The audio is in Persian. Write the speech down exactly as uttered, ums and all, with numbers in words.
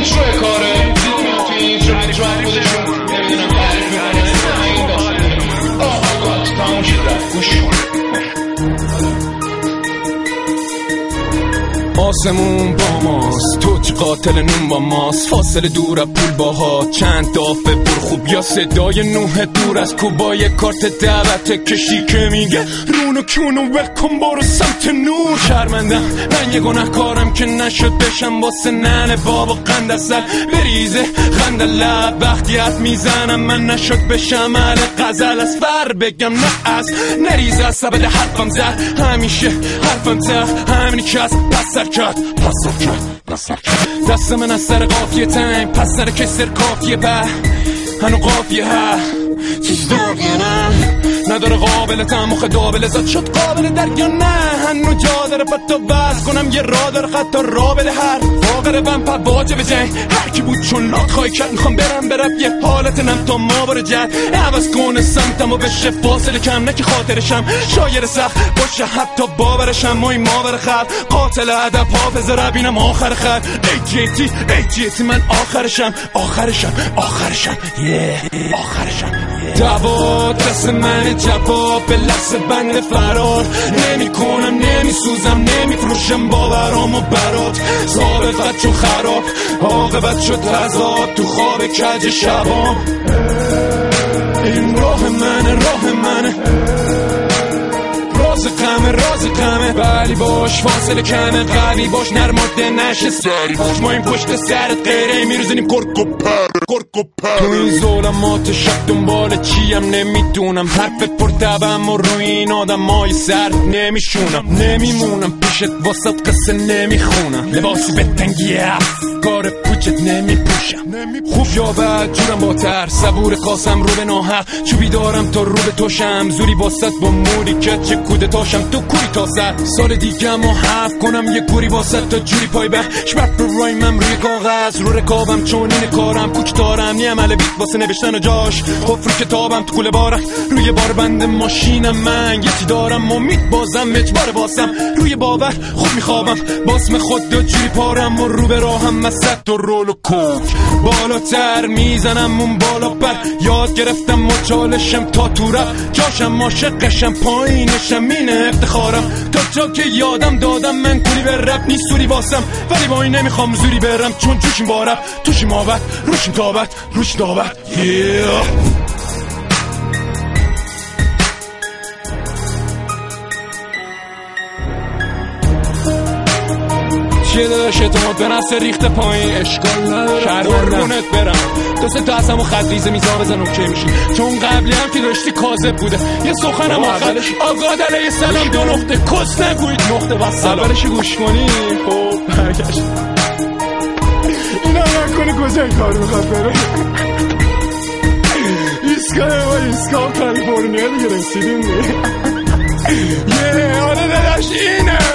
این شوه کاره دیدونم توی این شو حریف خودشون نمیدونم تعریف میکنه این داستان آه آگات تمام شد رفت گوش آسمون با ماست، توچ قاتل نون با ماست، فاصله دور از پول باها، چند دافه بر خوب یا صدای نوح دور از کوبای کارت دعوت کشی که میگه رونو کونو ولکن برو سمت نور. شرمندم من یه گناه کارم که نشد بشم واسه ننه بابا قند از سر بریزه خند لب وقتی حد میزنم من نشد بشم اهل غزل از فر بگم نه از نریزه از سبد حرفم زد همیشه حرفم تخت همینی که از پس کرد پس کرد پس کرد دست من از سر قافیه تنگ پس سر کسر کافیه به هنو قافیه ها چیز داغیه نه نداره قابلت هم مخ دابل زد شد قابل درگیا نه هنو جا داره پد تا بز کنم یه را داره خط تا را بده هر واقعه بم پا باجه به جنگ هر کی بود چون لات خواهی کرد میخوام برم برم یه حالت نم تا ما باره جد عوض کنه سمتم و بشه فاصله کم نه که خاطرشم شایر سخت باشه حتی باورشم ما این ما بره خب قاتل عدب حافظ ربینم آخر خر ای جیتی ای جیتی من آخرشم آخرشم آخرشم یه آخرشم دعوا دست من جواب به لحظه بند فرار نمی کنم نمی سوزم نمی فروشم باورام و برات سابقت شد خراب عاقبت شد تضاد تو خواب کج شبام این راه منه راه منه راز قمه راز قمه ولی باش فاصله کمه قوی باش نرماده نشه سری باش ما این پشت سرت غیره میروزنیم کرک و پر کرک و پر تو این ظلمات شب دنبال چیم نمیدونم حرف پرتبم و روی این آدم مای سر نمیشونم نمیمونم پیشت واسط قصه نمیخونم لباسی به تنگی افکار پوچت نمیپوشم خوب یا بد جورم با تر صبور قاسم رو به ناحق چوبی دارم تا رو به توشم زوری واسط با موری که چه کوده تاشم تو کوری تا سر سال دیگه ما حف کنم یه کوری واسط تا جوری پای به شبت رو رایمم روی کاغذ رو رکابم چون این کارم کوچ دارم یه عمل بیت واسه نوشتن و جاش خفر کتابم تو کوله بارم روی بار بند ماشینم من یکی دارم امید بازم اجبار باسم روی باور خوب میخوابم باسم خود دو جوری پارم و رو به راهم مسد و رول و کوک بالاتر میزنم اون بالا بر یاد گرفتم مچالشم تا تو رفت جاشم عاشقشم پایینشم اینه افتخارم تا جا که یادم دادم من کوری به رب نیست سوری واسم ولی با این نمیخوام زوری برم چون جوشیم بارم توشیم آبت روشیم تابت روش دابت yeah. چیه داداش اعتماد به نفس ریخت پایین اشکال نداره قربونت برم دوست تو اصلا و خط ریزه میزا بزن اوکی میشی چون قبلی هم که داشتی کاذب بوده یه سخنم آخرش آقاد علیه السلام دو نقطه کس نگوید نقطه و سلام اولش گوش کنی خب برگشت اینا نکنی کجا این کار میخواد بره ایسکای ما ایسکا کالیفورنیا دیگه رسیدیم یه آره داداش اینه